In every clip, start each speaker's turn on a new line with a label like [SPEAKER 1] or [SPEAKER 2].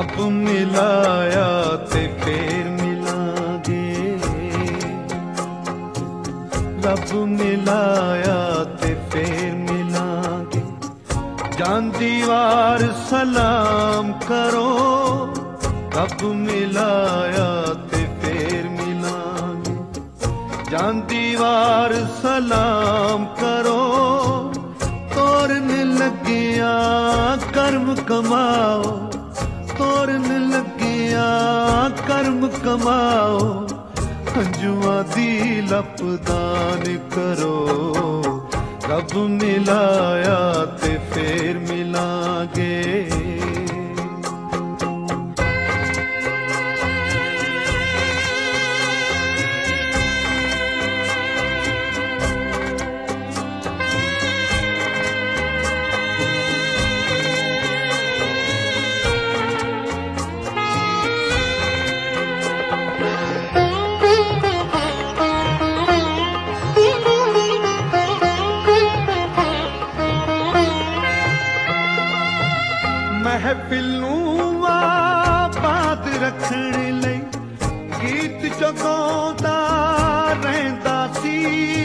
[SPEAKER 1] रब मिलाया ते फिर मिलांगे, रब मिलाया ते फिर मिलांगे। जांदी वार सलाम करो, रब मिलाया ते फिर मिलांगे। जांदी वार सलाम करो, तोरन लगिया कर्म कमाओ, तोरन लगिया कर्म कमाओ। हंजुआ दी लपदान करो, रब मिलाया ते फिर मिलांगे। महफिल नूं आबाद रखण लई गीत जगाउंदा रहिंदा सी।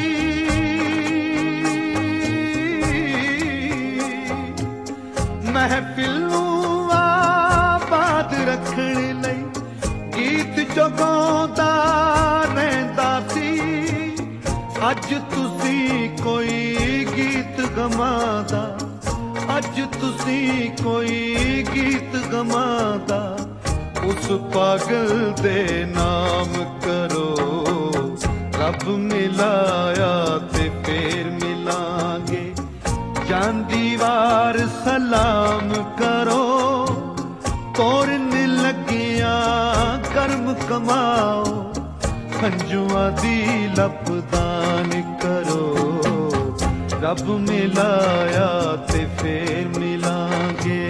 [SPEAKER 1] महफिल नूं आबाद रखण लई गीत जगाउंदा रहिंदा सी। अज तुसी कोई गीत गवांदा, अज तुसी कोई गीत गवांदा, उस पागल दे नाम करो। रब मिलाया ते फिर मिलांगे। जांदी वार सलाम करो, तोरन लगिया कर्म कमाओ। हंजुआ दी लपदान करो, रब मिलाया ते फिर मिलांगे।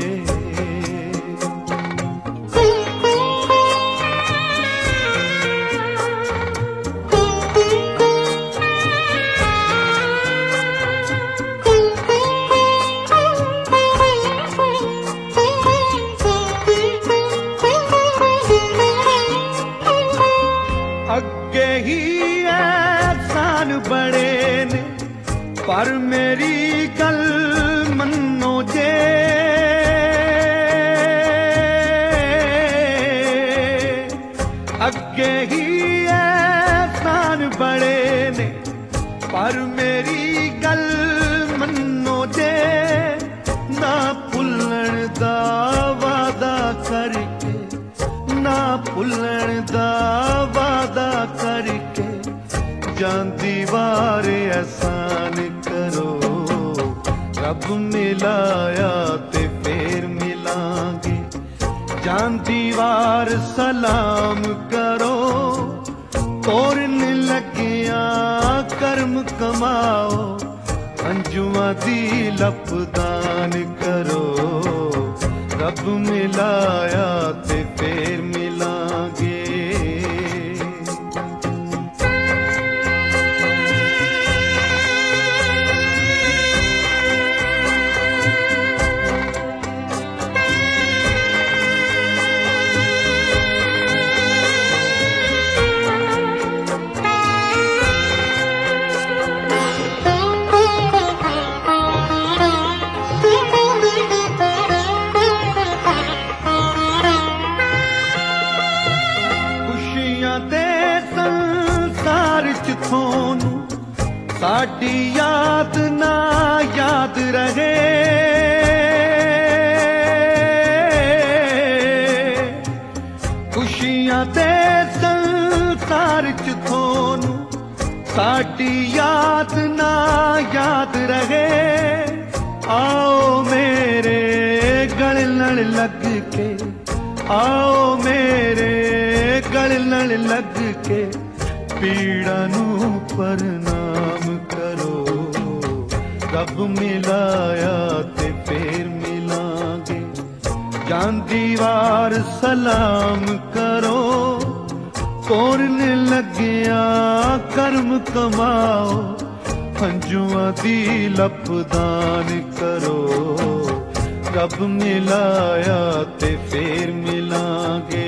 [SPEAKER 1] अगे ही एहसान बड़े ने, पर मेरी गल मन्नो जे। अगे ही एहसान बड़े ने, पर मेरी गल मन्नो जे। ना भुल्लण दा वादा करके, ना भुल्लण दा वादा करके। जांदी वार एहसान करो, रब मिलाया ते फिर मिलांगे। जांदी वार सलाम करो, तोरन लगिया कर्म कमाओ। अंजुआ दी लपदान करो, रब मिलाया ते फिर मिलांगे। थोनू साडी याद ना याद रहे। खुशियां दे संसार च थोनू साडी याद ना याद रहे। आओ मेरे गल नाल लग के, आओ मेरे गल नाल लग के। पीड़ा नू प्रणाम करो, रब मिलाया ते फिर मिलांगे। जांदी वार सलाम करो, तोरन लगिया कर्म कमाओ। हंजुआ दी लपदान करो, रब मिलाया ते फिर मिलांगे।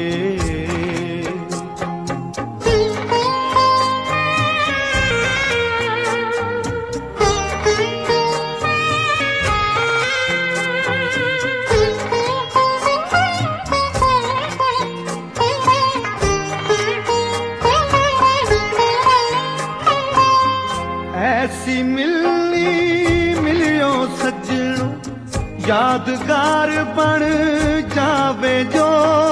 [SPEAKER 1] ऐसी मिलनी मिलियो सजनो यादगार बन जावे जो,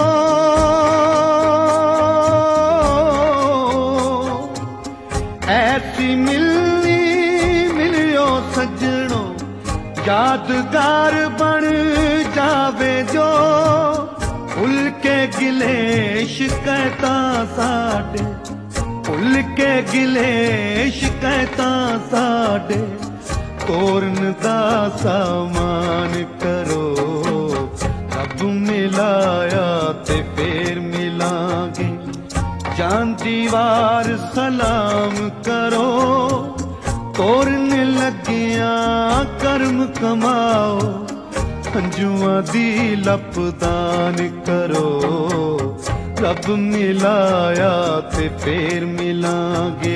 [SPEAKER 1] ऐसी मिलनी मिलियो सजनो यादगार बन जावे जो। भुल के गिले शिकायतां साडे, भुल के गिले शिकायतां साडे, तोरन दा सामान करो। रब मिलाया ते फिर मिलांगे, जान दीवार सलाम करो। तोरन लगिया कर्म कमाओ, हंजुआं दी लपदान करो। रब मिलाया ते फिर मिलांगे।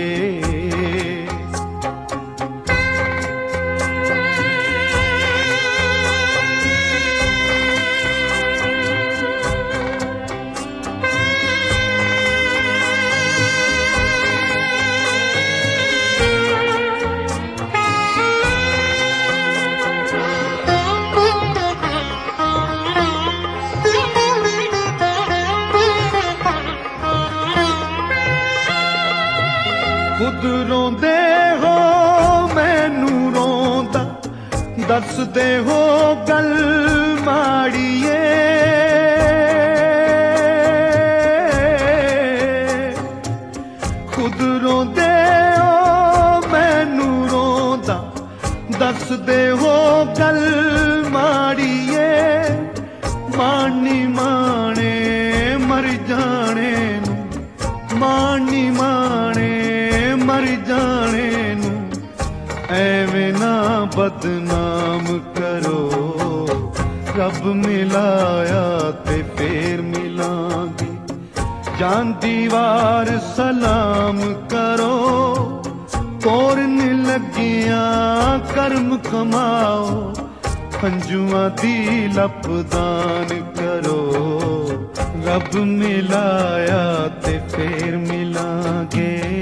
[SPEAKER 1] खुद रोंदे हो मैनू रोंदा, दसदे हो गल माड़िए। खुद रोंदे हो मैनू रोंदा, दसदे हो गल माड़िए। मानी माने मर जाने नू, मानी माने मर जाने नू, एवें ना बदनाम करो। रब मिलाया ते फिर मिलांगे, जान दीवार सलाम करो। तोरन लगिया कर्म कमाओ, हंजुआं दी लपदान करो। रब मिलाया ते फिर मिलांगे।